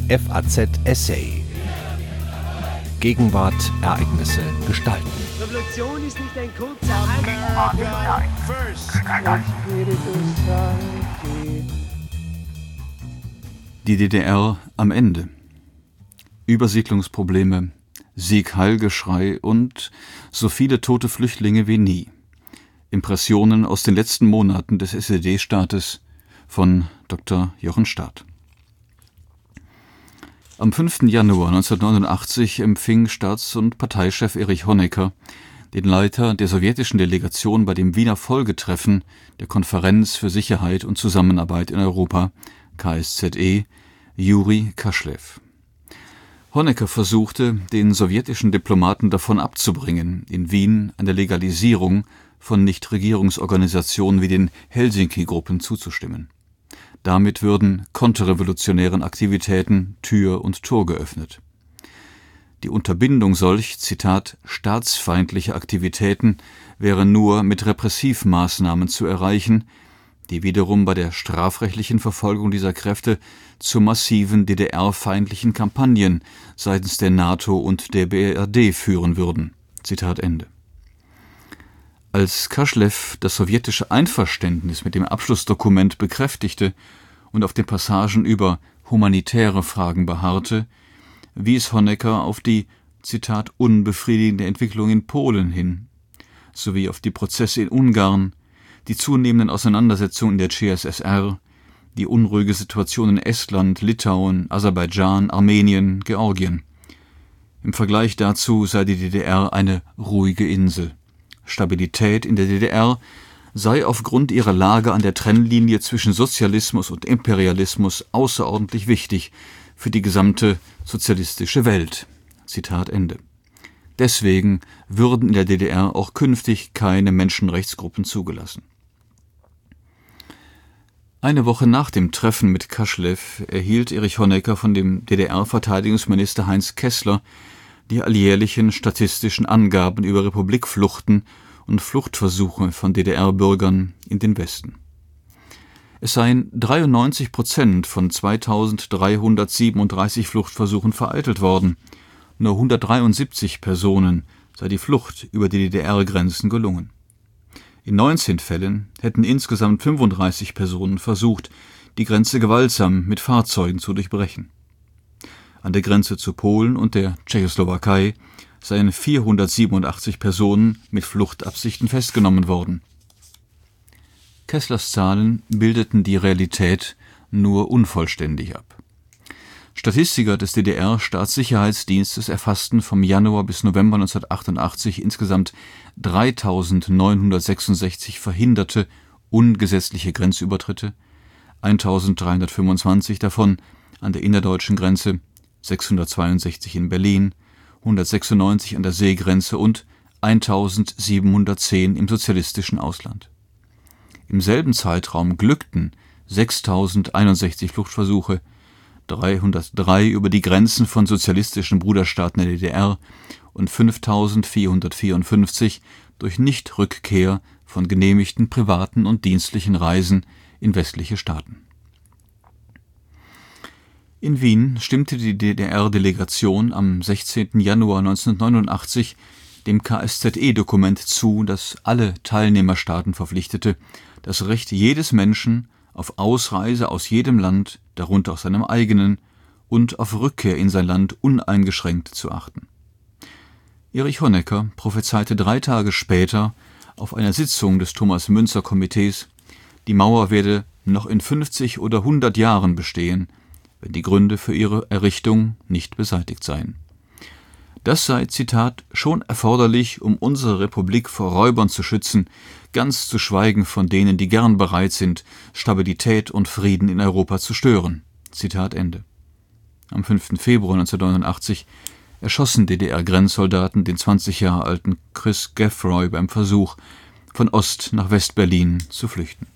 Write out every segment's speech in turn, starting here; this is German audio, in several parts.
FAZ Essay. Gegenwart, Ereignisse, Gestalten. Revolution ist nicht ein kurzer Die DDR am Ende. Übersiedlungsprobleme, Sieg-Heil-Geschrei und so viele tote Flüchtlinge wie nie. Impressionen aus den letzten Monaten des SED-Staates von Dr. Jochen Staat. Am 5. Januar 1989 empfing Staats- und Parteichef Erich Honecker den Leiter der sowjetischen Delegation bei dem Wiener Folgetreffen der Konferenz für Sicherheit und Zusammenarbeit in Europa, KSZE, Juri Kaschlew. Honecker versuchte, den sowjetischen Diplomaten davon abzubringen, in Wien an der Legalisierung von Nichtregierungsorganisationen wie den Helsinki-Gruppen zuzustimmen. Damit würden konterrevolutionären Aktivitäten Tür und Tor geöffnet. Die Unterbindung solch, Zitat, staatsfeindliche Aktivitäten wäre nur mit Repressivmaßnahmen zu erreichen, die wiederum bei der strafrechtlichen Verfolgung dieser Kräfte zu massiven DDR-feindlichen Kampagnen seitens der NATO und der BRD führen würden. Zitat Ende. Als Kaschlew das sowjetische Einverständnis mit dem Abschlussdokument bekräftigte und auf den Passagen über humanitäre Fragen beharrte, wies Honecker auf die, Zitat, unbefriedigende Entwicklung in Polen hin, sowie auf die Prozesse in Ungarn, die zunehmenden Auseinandersetzungen in der CSSR, die unruhige Situation in Estland, Litauen, Aserbaidschan, Armenien, Georgien. Im Vergleich dazu sei die DDR eine ruhige Insel. Stabilität in der DDR sei aufgrund ihrer Lage an der Trennlinie zwischen Sozialismus und Imperialismus außerordentlich wichtig für die gesamte sozialistische Welt. Zitat Ende. Deswegen würden in der DDR auch künftig keine Menschenrechtsgruppen zugelassen. Eine Woche nach dem Treffen mit Kaschlew erhielt Erich Honecker von dem DDR-Verteidigungsminister Heinz Kessler die alljährlichen statistischen Angaben über Republikfluchten und Fluchtversuche von DDR-Bürgern in den Westen. Es seien 93% von 2337 Fluchtversuchen vereitelt worden. Nur 173 Personen sei die Flucht über die DDR-Grenzen gelungen. In 19 Fällen hätten insgesamt 35 Personen versucht, die Grenze gewaltsam mit Fahrzeugen zu durchbrechen. An der Grenze zu Polen und der Tschechoslowakei seien 487 Personen mit Fluchtabsichten festgenommen worden. Kesslers Zahlen bildeten die Realität nur unvollständig ab. Statistiker des DDR-Staatssicherheitsdienstes erfassten vom Januar bis November 1988 insgesamt 3.966 verhinderte ungesetzliche Grenzübertritte, 1.325 davon an der innerdeutschen Grenze, 662 in Berlin, 196 an der Seegrenze und 1.710 im sozialistischen Ausland. Im selben Zeitraum glückten 6.061 Fluchtversuche, 303 über die Grenzen von sozialistischen Bruderstaaten der DDR und 5.454 durch Nichtrückkehr von genehmigten privaten und dienstlichen Reisen in westliche Staaten. In Wien stimmte die DDR-Delegation am 16. Januar 1989 dem KSZE-Dokument zu, das alle Teilnehmerstaaten verpflichtete, das Recht jedes Menschen auf Ausreise aus jedem Land, darunter aus seinem eigenen, und auf Rückkehr in sein Land uneingeschränkt zu achten. Erich Honecker prophezeite 3 Tage später auf einer Sitzung des Thomas-Müntzer-Komitees, die Mauer werde noch in 50 oder 100 Jahren bestehen, wenn die Gründe für ihre Errichtung nicht beseitigt seien. Das sei, Zitat, schon erforderlich, um unsere Republik vor Räubern zu schützen, ganz zu schweigen von denen, die gern bereit sind, Stabilität und Frieden in Europa zu stören. Zitat Ende. Am 5. Februar 1989 erschossen DDR-Grenzsoldaten den 20 Jahre alten Chris Geffroy beim Versuch, von Ost- nach West-Berlin zu flüchten.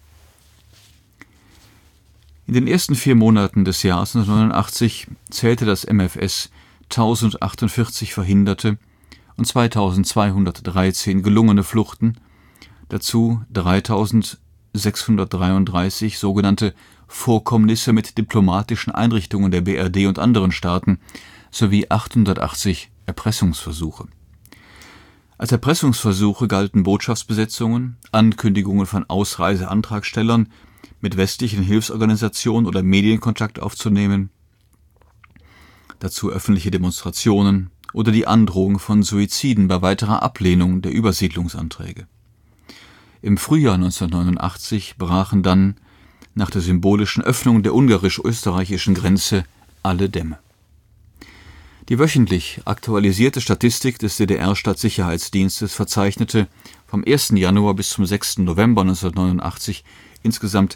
In den ersten 4 Monaten des Jahres 1989 zählte das MfS 1048 verhinderte und 2213 gelungene Fluchten, dazu 3633 sogenannte Vorkommnisse mit diplomatischen Einrichtungen der BRD und anderen Staaten sowie 880 Erpressungsversuche. Als Erpressungsversuche galten Botschaftsbesetzungen, Ankündigungen von Ausreiseantragstellern, mit westlichen Hilfsorganisationen oder Medienkontakt aufzunehmen, dazu öffentliche Demonstrationen oder die Androhung von Suiziden bei weiterer Ablehnung der Übersiedlungsanträge. Im Frühjahr 1989 brachen dann, nach der symbolischen Öffnung der ungarisch-österreichischen Grenze, alle Dämme. Die wöchentlich aktualisierte Statistik des DDR-Staatssicherheitsdienstes verzeichnete vom 1. Januar bis zum 6. November 1989 insgesamt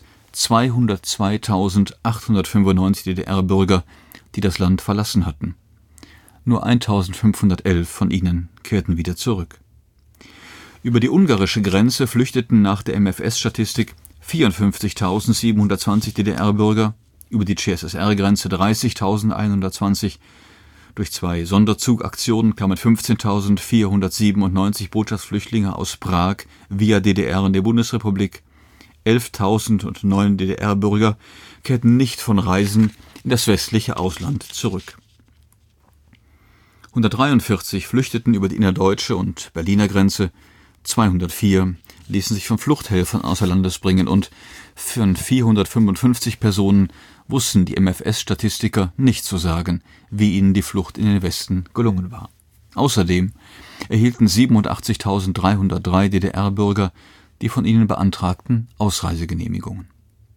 202.895 DDR-Bürger, die das Land verlassen hatten. Nur 1.511 von ihnen kehrten wieder zurück. Über die ungarische Grenze flüchteten nach der MfS-Statistik 54.720 DDR-Bürger, über die CSSR-Grenze 30.120, durch 2 Sonderzugaktionen kamen 15.497 Botschaftsflüchtlinge aus Prag via DDR in der Bundesrepublik. 11.009 DDR-Bürger kehrten nicht von Reisen in das westliche Ausland zurück. 143 flüchteten über die innerdeutsche und Berliner Grenze, 204 ließen sich von Fluchthelfern außer Landes bringen und von 455 Personen wussten die MfS-Statistiker nicht zu sagen, wie ihnen die Flucht in den Westen gelungen war. Außerdem erhielten 87.303 DDR-Bürger die von ihnen beantragten Ausreisegenehmigungen.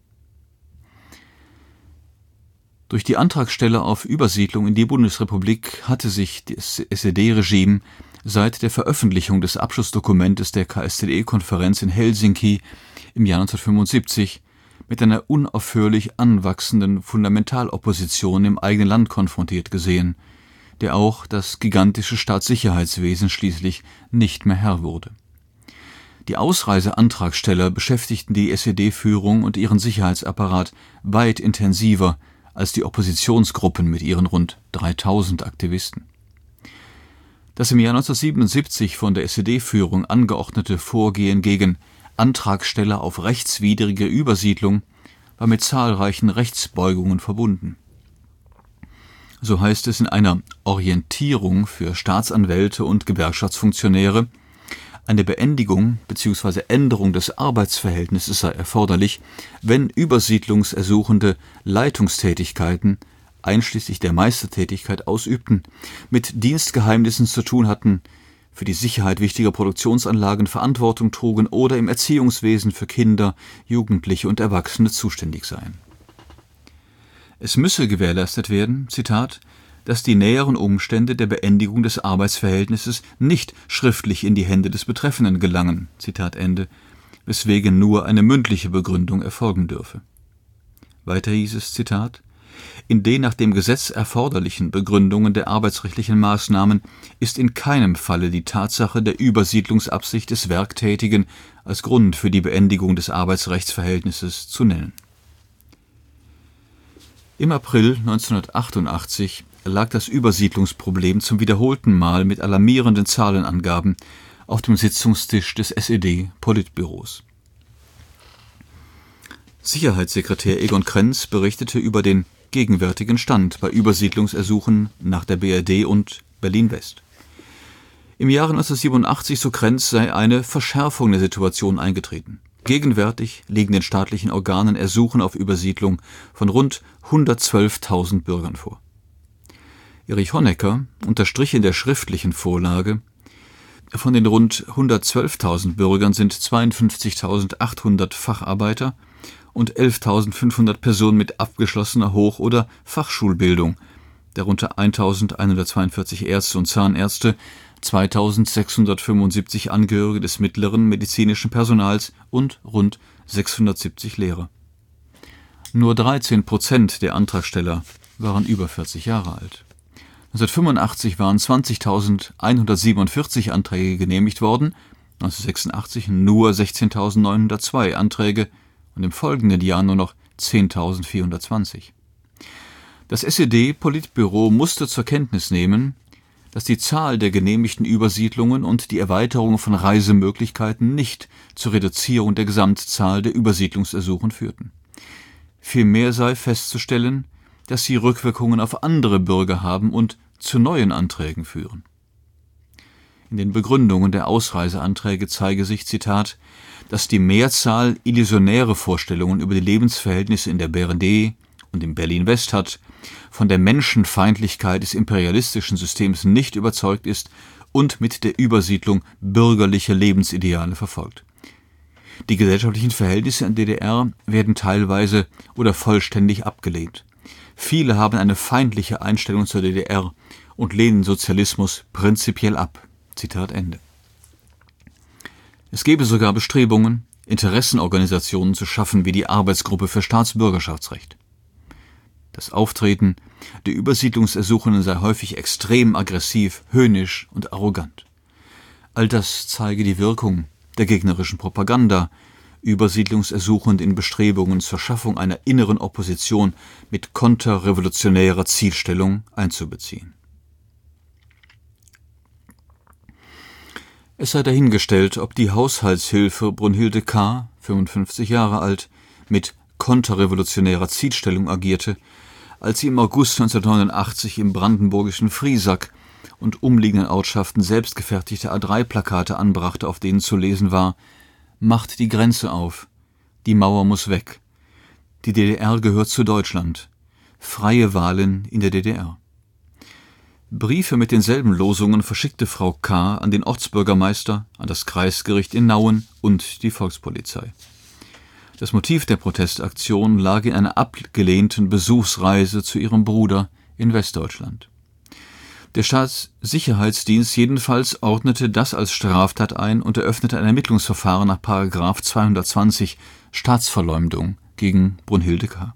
Durch die Antragsteller auf Übersiedlung in die Bundesrepublik hatte sich das SED-Regime seit der Veröffentlichung des Abschlussdokumentes der KSZE-Konferenz in Helsinki im Jahr 1975 mit einer unaufhörlich anwachsenden Fundamentalopposition im eigenen Land konfrontiert gesehen, der auch das gigantische Staatssicherheitswesen schließlich nicht mehr Herr wurde. Die Ausreiseantragsteller beschäftigten die SED-Führung und ihren Sicherheitsapparat weit intensiver als die Oppositionsgruppen mit ihren rund 3.000 Aktivisten. Das im Jahr 1977 von der SED-Führung angeordnete Vorgehen gegen Antragsteller auf rechtswidrige Übersiedlung war mit zahlreichen Rechtsbeugungen verbunden. So heißt es in einer Orientierung für Staatsanwälte und Gewerkschaftsfunktionäre, eine Beendigung bzw. Änderung des Arbeitsverhältnisses sei erforderlich, wenn Übersiedlungsersuchende Leitungstätigkeiten, einschließlich der Meistertätigkeit, ausübten, mit Dienstgeheimnissen zu tun hatten, für die Sicherheit wichtiger Produktionsanlagen Verantwortung trugen oder im Erziehungswesen für Kinder, Jugendliche und Erwachsene zuständig seien. Es müsse gewährleistet werden, Zitat, dass die näheren Umstände der Beendigung des Arbeitsverhältnisses nicht schriftlich in die Hände des Betreffenden gelangen, Zitat Ende, weswegen nur eine mündliche Begründung erfolgen dürfe. Weiter hieß es, Zitat, in den nach dem Gesetz erforderlichen Begründungen der arbeitsrechtlichen Maßnahmen ist in keinem Falle die Tatsache der Übersiedlungsabsicht des Werktätigen als Grund für die Beendigung des Arbeitsrechtsverhältnisses zu nennen. Im April 1988 lag das Übersiedlungsproblem zum wiederholten Mal mit alarmierenden Zahlenangaben auf dem Sitzungstisch des SED-Politbüros. Sicherheitssekretär Egon Krenz berichtete über den gegenwärtigen Stand bei Übersiedlungsersuchen nach der BRD und Berlin-West. Im Jahre 1987, so Krenz, sei eine Verschärfung der Situation eingetreten. Gegenwärtig liegen den staatlichen Organen Ersuchen auf Übersiedlung von rund 112.000 Bürgern vor. Erich Honecker unterstrich in der schriftlichen Vorlage, von den rund 112.000 Bürgern sind 52.800 Facharbeiter und 11.500 Personen mit abgeschlossener Hoch- oder Fachschulbildung, darunter 1.142 Ärzte und Zahnärzte, 2.675 Angehörige des mittleren medizinischen Personals und rund 670 Lehrer. Nur 13% der Antragsteller waren über 40 Jahre alt. 1985 waren 20.147 Anträge genehmigt worden, 1986 nur 16.902 Anträge und im folgenden Jahr nur noch 10.420. Das SED-Politbüro musste zur Kenntnis nehmen, dass die Zahl der genehmigten Übersiedlungen und die Erweiterung von Reisemöglichkeiten nicht zur Reduzierung der Gesamtzahl der Übersiedlungsersuchen führten. Vielmehr sei festzustellen, dass sie Rückwirkungen auf andere Bürger haben und zu neuen Anträgen führen. In den Begründungen der Ausreiseanträge zeige sich, Zitat, dass die Mehrzahl illusionäre Vorstellungen über die Lebensverhältnisse in der BRD und in Berlin-West hat, von der Menschenfeindlichkeit des imperialistischen Systems nicht überzeugt ist und mit der Übersiedlung bürgerliche Lebensideale verfolgt. Die gesellschaftlichen Verhältnisse in der DDR werden teilweise oder vollständig abgelehnt. Viele haben eine feindliche Einstellung zur DDR und lehnen Sozialismus prinzipiell ab. Zitat Ende. Es gebe sogar Bestrebungen, Interessenorganisationen zu schaffen wie die Arbeitsgruppe für Staatsbürgerschaftsrecht. Das Auftreten der Übersiedlungsersuchenden sei häufig extrem aggressiv, höhnisch und arrogant. All das zeige die Wirkung der gegnerischen Propaganda, Übersiedlungsersuchende in Bestrebungen zur Schaffung einer inneren Opposition mit konterrevolutionärer Zielstellung einzubeziehen. Es sei dahingestellt, ob die Haushaltshilfe Brunhilde K., 55 Jahre alt, mit konterrevolutionärer Zielstellung agierte, als sie im August 1989 im brandenburgischen Friesack und umliegenden Ortschaften selbstgefertigte A3-Plakate anbrachte, auf denen zu lesen war: Macht die Grenze auf, die Mauer muss weg, die DDR gehört zu Deutschland, freie Wahlen in der DDR. Briefe mit denselben Losungen verschickte Frau K. an den Ortsbürgermeister, an das Kreisgericht in Nauen und die Volkspolizei. Das Motiv der Protestaktion lag in einer abgelehnten Besuchsreise zu ihrem Bruder in Westdeutschland. Der Staatssicherheitsdienst jedenfalls ordnete das als Straftat ein und eröffnete ein Ermittlungsverfahren nach § 220 Staatsverleumdung gegen Brunhilde K.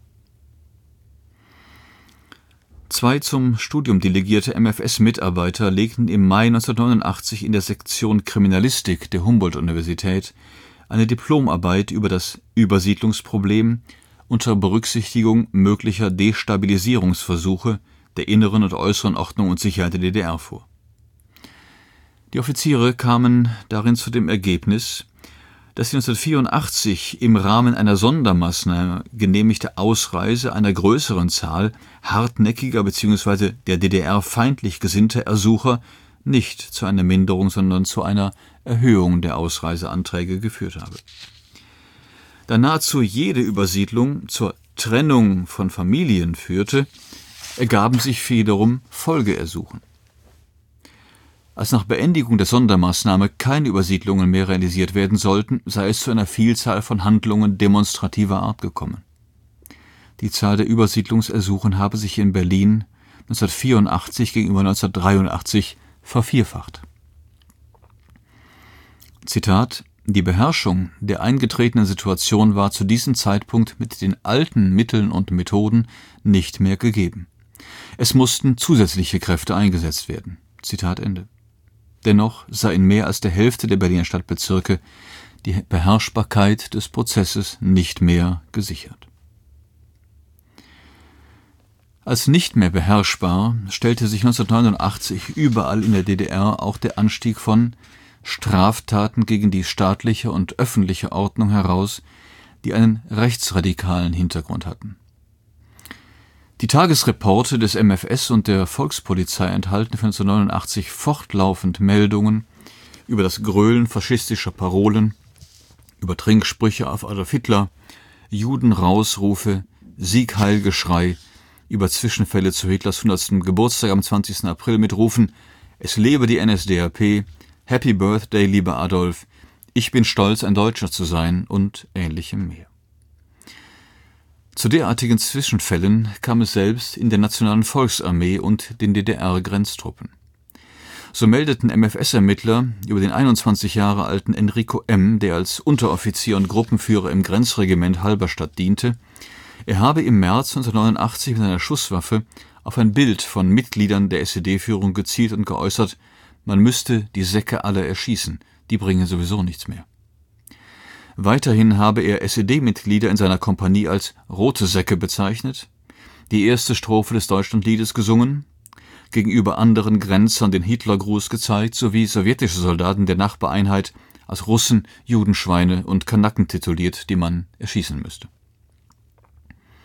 Zwei zum Studium delegierte MfS-Mitarbeiter legten im Mai 1989 in der Sektion Kriminalistik der Humboldt-Universität eine Diplomarbeit über das Übersiedlungsproblem unter Berücksichtigung möglicher Destabilisierungsversuche der inneren und äußeren Ordnung und Sicherheit der DDR vor. Die Offiziere kamen darin zu dem Ergebnis, dass die 1984 im Rahmen einer Sondermaßnahme genehmigte Ausreise einer größeren Zahl hartnäckiger bzw. der DDR feindlich gesinnter Ersucher nicht zu einer Minderung, sondern zu einer Erhöhung der Ausreiseanträge geführt habe. Da nahezu jede Übersiedlung zur Trennung von Familien führte, ergaben sich wiederum Folgeersuchen. Als nach Beendigung der Sondermaßnahme keine Übersiedlungen mehr realisiert werden sollten, sei es zu einer Vielzahl von Handlungen demonstrativer Art gekommen. Die Zahl der Übersiedlungsersuchen habe sich in Berlin 1984 gegenüber 1983 vervierfacht. Zitat: Die Beherrschung der eingetretenen Situation war zu diesem Zeitpunkt mit den alten Mitteln und Methoden nicht mehr gegeben. Es mussten zusätzliche Kräfte eingesetzt werden. Zitat Ende. Dennoch sei in mehr als der Hälfte der Berliner Stadtbezirke die Beherrschbarkeit des Prozesses nicht mehr gesichert. Als nicht mehr beherrschbar stellte sich 1989 überall in der DDR auch der Anstieg von Straftaten gegen die staatliche und öffentliche Ordnung heraus, die einen rechtsradikalen Hintergrund hatten. Die Tagesreporte des MfS und der Volkspolizei enthalten für 1989 fortlaufend Meldungen über das Grölen faschistischer Parolen, über Trinksprüche auf Adolf Hitler, Judenrausrufe, Sieg-Heil-Geschrei, über Zwischenfälle zu Hitlers 100. Geburtstag am 20. April mit Rufen: Es lebe die NSDAP, Happy Birthday, lieber Adolf, ich bin stolz, ein Deutscher zu sein und ähnlichem mehr. Zu derartigen Zwischenfällen kam es selbst in der Nationalen Volksarmee und den DDR-Grenztruppen. So meldeten MfS-Ermittler über den 21 Jahre alten Enrico M., der als Unteroffizier und Gruppenführer im Grenzregiment Halberstadt diente, er habe im März 1989 mit einer Schusswaffe auf ein Bild von Mitgliedern der SED-Führung gezielt und geäußert, man müsste die Säcke alle erschießen, die bringen sowieso nichts mehr. Weiterhin habe er SED-Mitglieder in seiner Kompanie als rote Säcke bezeichnet, die erste Strophe des Deutschlandliedes gesungen, gegenüber anderen Grenzern den Hitlergruß gezeigt sowie sowjetische Soldaten der Nachbareinheit als Russen, Judenschweine und Kanaken tituliert, die man erschießen müsste.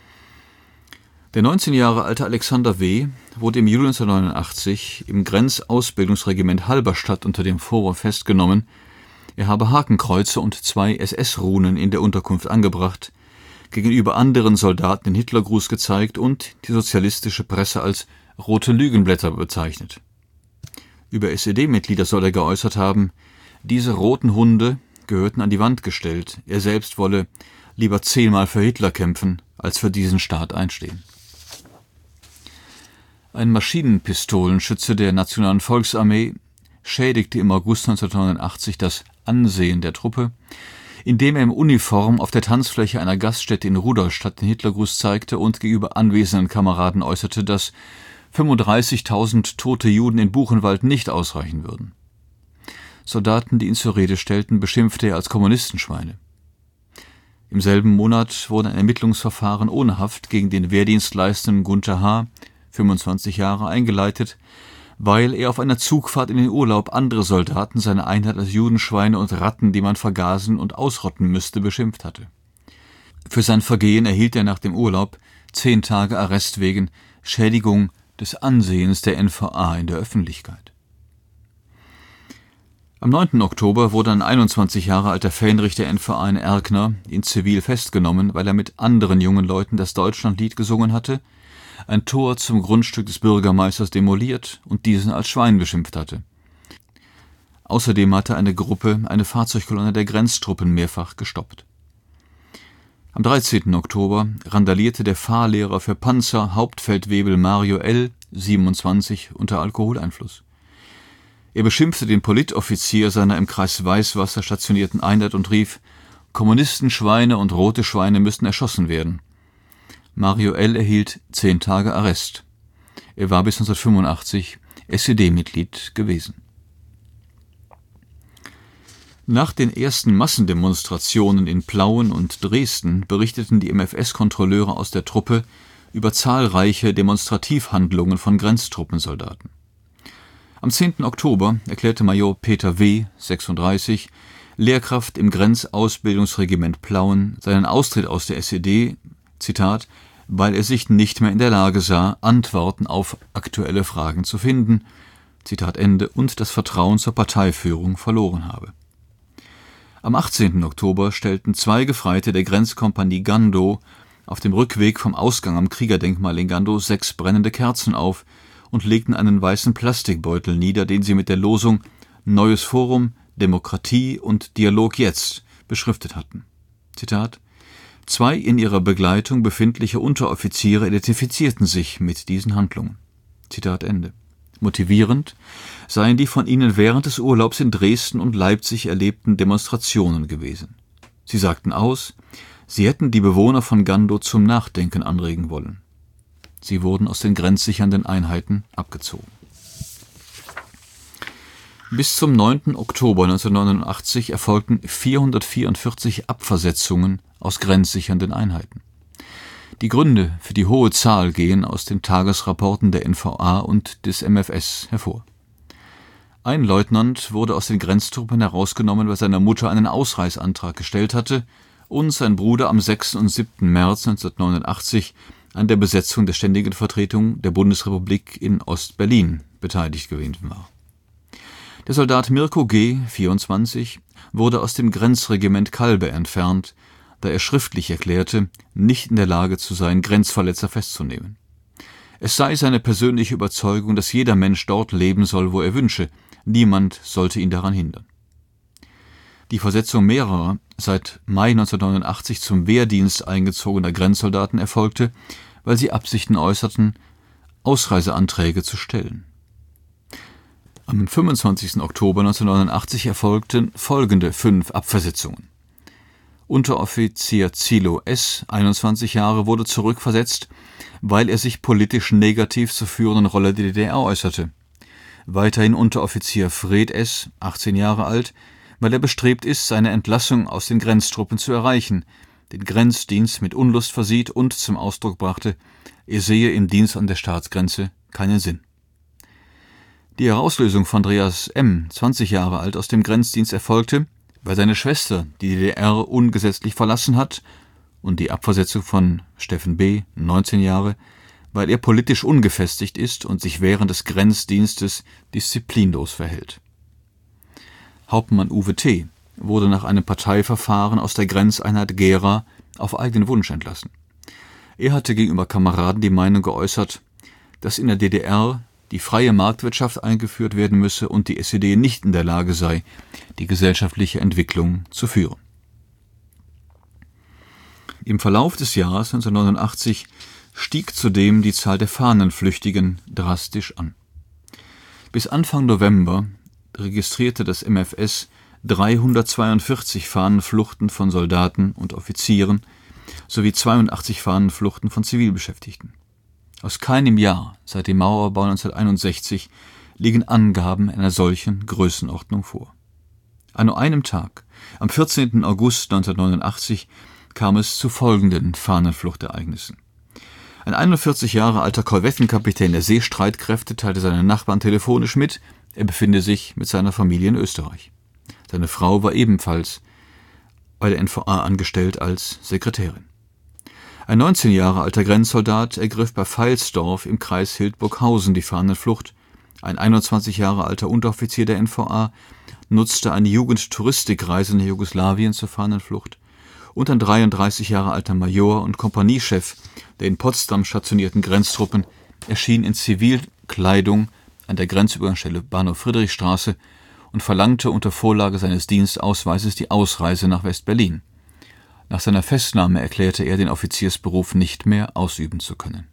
Der 19 Jahre alte Alexander W. wurde im Juli 1989 im Grenzausbildungsregiment Halberstadt unter dem Vorwurf festgenommen, er habe Hakenkreuze und 2 SS-Runen in der Unterkunft angebracht, gegenüber anderen Soldaten den Hitlergruß gezeigt und die sozialistische Presse als rote Lügenblätter bezeichnet. Über SED-Mitglieder soll er geäußert haben, diese roten Hunde gehörten an die Wand gestellt, er selbst wolle lieber 10-mal für Hitler kämpfen, als für diesen Staat einstehen. Ein Maschinenpistolenschütze der Nationalen Volksarmee schädigte im August 1989 das Ansehen der Truppe, indem er in Uniform auf der Tanzfläche einer Gaststätte in Rudolstadt den Hitlergruß zeigte und gegenüber anwesenden Kameraden äußerte, dass 35.000 tote Juden in Buchenwald nicht ausreichen würden. Soldaten, die ihn zur Rede stellten, beschimpfte er als Kommunistenschweine. Im selben Monat wurde ein Ermittlungsverfahren ohne Haft gegen den Wehrdienstleistenden Gunther H., 25 Jahre, eingeleitet, weil er auf einer Zugfahrt in den Urlaub andere Soldaten seiner Einheit als Judenschweine und Ratten, die man vergasen und ausrotten müsste, beschimpft hatte. Für sein Vergehen erhielt er nach dem Urlaub 10 Tage Arrest wegen Schädigung des Ansehens der NVA in der Öffentlichkeit. Am 9. Oktober wurde ein 21 Jahre alter Fähnrich der NVA in Erkner in Zivil festgenommen, weil er mit anderen jungen Leuten das Deutschlandlied gesungen hatte, ein Tor zum Grundstück des Bürgermeisters demoliert und diesen als Schwein beschimpft hatte. Außerdem hatte eine Gruppe eine Fahrzeugkolonne der Grenztruppen mehrfach gestoppt. Am 13. Oktober randalierte der Fahrlehrer für Panzer Hauptfeldwebel Mario L., 27, unter Alkoholeinfluss. Er beschimpfte den Politoffizier seiner im Kreis Weißwasser stationierten Einheit und rief, Kommunistenschweine und rote Schweine müssten erschossen werden. Mario L. erhielt 10 Tage Arrest. Er war bis 1985 SED-Mitglied gewesen. Nach den ersten Massendemonstrationen in Plauen und Dresden berichteten die MfS-Kontrolleure aus der Truppe über zahlreiche Demonstrativhandlungen von Grenztruppensoldaten. Am 10. Oktober erklärte Major Peter W., 36, Lehrkraft im Grenzausbildungsregiment Plauen, seinen Austritt aus der SED, Zitat, weil er sich nicht mehr in der Lage sah, Antworten auf aktuelle Fragen zu finden, Zitat Ende, und das Vertrauen zur Parteiführung verloren habe. Am 18. Oktober stellten 2 Gefreite der Grenzkompanie Gando auf dem Rückweg vom Ausgang am Kriegerdenkmal in Gando 6 brennende Kerzen auf und legten einen weißen Plastikbeutel nieder, den sie mit der Losung »Neues Forum, Demokratie und Dialog jetzt« beschriftet hatten. Zitat: 2 in ihrer Begleitung befindliche Unteroffiziere identifizierten sich mit diesen Handlungen. Zitat Ende. Motivierend seien die von ihnen während des Urlaubs in Dresden und Leipzig erlebten Demonstrationen gewesen. Sie sagten aus, sie hätten die Bewohner von Gando zum Nachdenken anregen wollen. Sie wurden aus den grenzsichernden Einheiten abgezogen. Bis zum 9. Oktober 1989 erfolgten 444 Abversetzungen aus grenzsichernden Einheiten. Die Gründe für die hohe Zahl gehen aus den Tagesrapporten der NVA und des MfS hervor. Ein Leutnant wurde aus den Grenztruppen herausgenommen, weil seine Mutter einen Ausreisantrag gestellt hatte und sein Bruder am 6. und 7. März 1989 an der Besetzung der Ständigen Vertretung der Bundesrepublik in Ost-Berlin beteiligt gewesen war. Der Soldat Mirko G., 24, wurde aus dem Grenzregiment Kalbe entfernt, da er schriftlich erklärte, nicht in der Lage zu sein, Grenzverletzer festzunehmen. Es sei seine persönliche Überzeugung, dass jeder Mensch dort leben soll, wo er wünsche, niemand sollte ihn daran hindern. Die Versetzung mehrerer, seit Mai 1989 zum Wehrdienst eingezogener Grenzsoldaten erfolgte, weil sie Absichten äußerten, Ausreiseanträge zu stellen. Am 25. Oktober 1989 erfolgten folgende 5 Abversetzungen. Unteroffizier Zilo S., 21 Jahre, wurde zurückversetzt, weil er sich politisch negativ zur führenden Rolle der DDR äußerte. Weiterhin Unteroffizier Fred S., 18 Jahre alt, weil er bestrebt ist, seine Entlassung aus den Grenztruppen zu erreichen, den Grenzdienst mit Unlust versieht und zum Ausdruck brachte, er sehe im Dienst an der Staatsgrenze keinen Sinn. Die Herauslösung von Andreas M., 20 Jahre alt, aus dem Grenzdienst erfolgte, weil seine Schwester die DDR ungesetzlich verlassen hat, und die Abversetzung von Steffen B., 19 Jahre, weil er politisch ungefestigt ist und sich während des Grenzdienstes disziplinlos verhält. Hauptmann Uwe T. wurde nach einem Parteiverfahren aus der Grenzeinheit Gera auf eigenen Wunsch entlassen. Er hatte gegenüber Kameraden die Meinung geäußert, dass in der DDR die freie Marktwirtschaft eingeführt werden müsse und die SED nicht in der Lage sei, die gesellschaftliche Entwicklung zu führen. Im Verlauf des Jahres 1989 stieg zudem die Zahl der Fahnenflüchtigen drastisch an. Bis Anfang November registrierte das MfS 342 Fahnenfluchten von Soldaten und Offizieren sowie 82 Fahnenfluchten von Zivilbeschäftigten. Aus keinem Jahr seit dem Mauerbau 1961 liegen Angaben einer solchen Größenordnung vor. An nur einem Tag, am 14. August 1989, kam es zu folgenden Fahnenfluchtereignissen. Ein 41 Jahre alter Korvettenkapitän der Seestreitkräfte teilte seinen Nachbarn telefonisch mit, er befinde sich mit seiner Familie in Österreich. Seine Frau war ebenfalls bei der NVA angestellt als Sekretärin. Ein 19 Jahre alter Grenzsoldat ergriff bei Veilsdorf im Kreis Hildburghausen die Fahnenflucht. Ein 21 Jahre alter Unteroffizier der NVA nutzte eine Jugendtouristikreise nach Jugoslawien zur Fahnenflucht. Und ein 33 Jahre alter Major und Kompaniechef der in Potsdam stationierten Grenztruppen erschien in Zivilkleidung an der Grenzübergangsstelle Bahnhof Friedrichstraße und verlangte unter Vorlage seines Dienstausweises die Ausreise nach West-Berlin. Nach seiner Festnahme erklärte er, den Offiziersberuf nicht mehr ausüben zu können.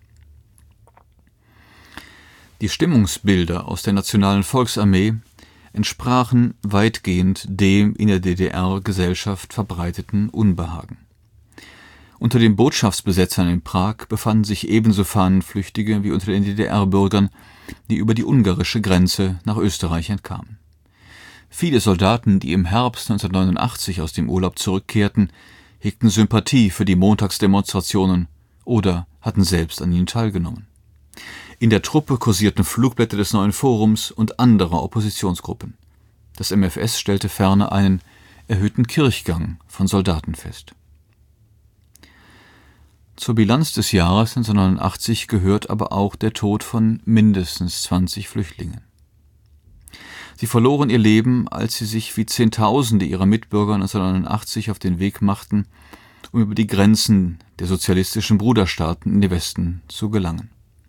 Die Stimmungsbilder aus der Nationalen Volksarmee entsprachen weitgehend dem in der DDR-Gesellschaft verbreiteten Unbehagen. Unter den Botschaftsbesetzern in Prag befanden sich ebenso Fahnenflüchtige wie unter den DDR-Bürgern, die über die ungarische Grenze nach Österreich entkamen. Viele Soldaten, die im Herbst 1989 aus dem Urlaub zurückkehrten, hegten Sympathie für die Montagsdemonstrationen oder hatten selbst an ihnen teilgenommen. In der Truppe kursierten Flugblätter des Neuen Forums und anderer Oppositionsgruppen. Das MfS stellte ferner einen erhöhten Kirchgang von Soldaten fest. Zur Bilanz des Jahres 1989 gehört aber auch der Tod von mindestens 20 Flüchtlingen. Sie verloren ihr Leben, als sie sich wie Zehntausende ihrer Mitbürger 1989 auf den Weg machten, um über die Grenzen der sozialistischen Bruderstaaten in den Westen zu gelangen.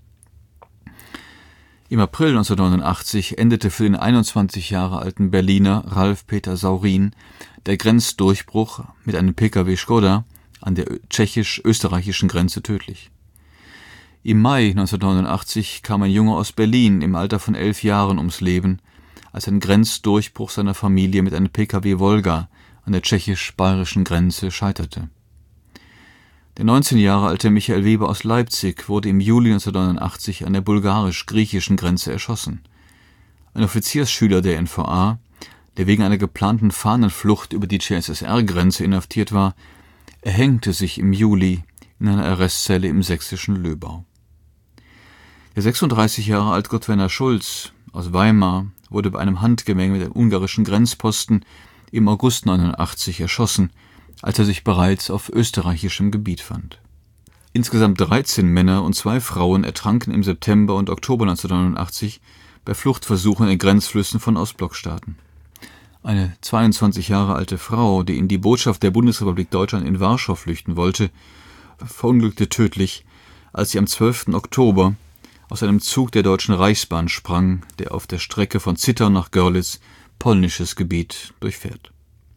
Im April 1989 endete für den 21 Jahre alten Berliner Ralf Peter Saurin der Grenzdurchbruch mit einem Pkw Škoda an der tschechisch-österreichischen Grenze tödlich. Im Mai 1989 kam ein Junge aus Berlin im Alter von 11 Jahren ums Leben, als ein Grenzdurchbruch seiner Familie mit einem Pkw Volga an der tschechisch-bayerischen Grenze scheiterte. Der 19 Jahre alte Michael Weber aus Leipzig wurde im Juli 1989 an der bulgarisch-griechischen Grenze erschossen. Ein Offiziersschüler der NVA, der wegen einer geplanten Fahnenflucht über die CSSR-Grenze inhaftiert war, erhängte sich im Juli in einer Arrestzelle im sächsischen Löbau. Der 36 Jahre alte Gottwerner Schulz aus Weimar wurde bei einem Handgemenge mit dem ungarischen Grenzposten im August 1989 erschossen, als er sich bereits auf österreichischem Gebiet fand. Insgesamt 13 Männer und 2 Frauen ertranken im September und Oktober 1989 bei Fluchtversuchen in Grenzflüssen von Ostblockstaaten. Eine 22 Jahre alte Frau, die in die Botschaft der Bundesrepublik Deutschland in Warschau flüchten wollte, verunglückte tödlich, als sie am 12. Oktober aus einem Zug der Deutschen Reichsbahn sprang, der auf der Strecke von Zittau nach Görlitz polnisches Gebiet durchfährt.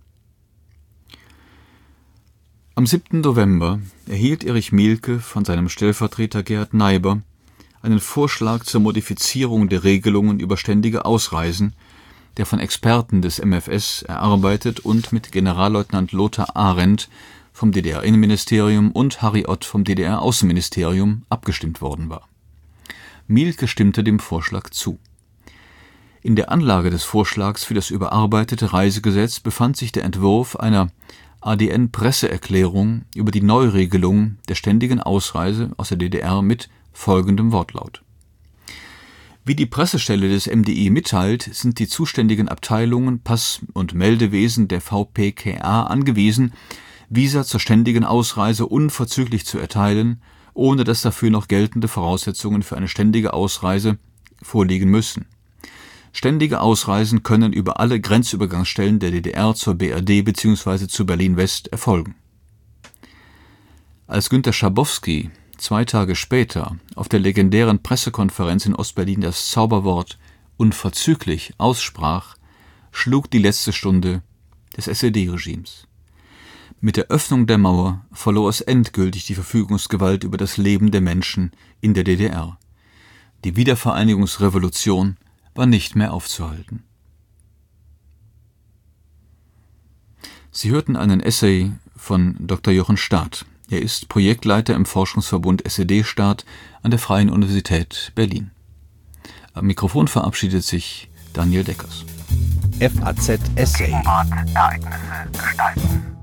Am 7. November erhielt Erich Mielke von seinem Stellvertreter Gerhard Neiber einen Vorschlag zur Modifizierung der Regelungen über ständige Ausreisen, der von Experten des MfS erarbeitet und mit Generalleutnant Lothar Arendt vom DDR-Innenministerium und Harry Ott vom DDR-Außenministerium abgestimmt worden war. Mielke stimmte dem Vorschlag zu. In der Anlage des Vorschlags für das überarbeitete Reisegesetz befand sich der Entwurf einer ADN-Presseerklärung über die Neuregelung der ständigen Ausreise aus der DDR mit folgendem Wortlaut. Wie die Pressestelle des MDI mitteilt, sind die zuständigen Abteilungen Pass- und Meldewesen der VPKA angewiesen, Visa zur ständigen Ausreise unverzüglich zu erteilen ohne dass dafür noch geltende Voraussetzungen für eine ständige Ausreise vorliegen müssen. Ständige Ausreisen können über alle Grenzübergangsstellen der DDR zur BRD bzw. zu Berlin-West erfolgen. Als Günter Schabowski 2 Tage später auf der legendären Pressekonferenz in Ostberlin das Zauberwort unverzüglich aussprach, schlug die letzte Stunde des SED-Regimes. Mit der Öffnung der Mauer verlor es endgültig die Verfügungsgewalt über das Leben der Menschen in der DDR. Die Wiedervereinigungsrevolution war nicht mehr aufzuhalten. Sie hörten einen Essay von Dr. Jochen Staat. Er ist Projektleiter im Forschungsverbund SED-Staat an der Freien Universität Berlin. Am Mikrofon verabschiedet sich Daniel Deckers. FAZ Essay. Ereignisse gestalten.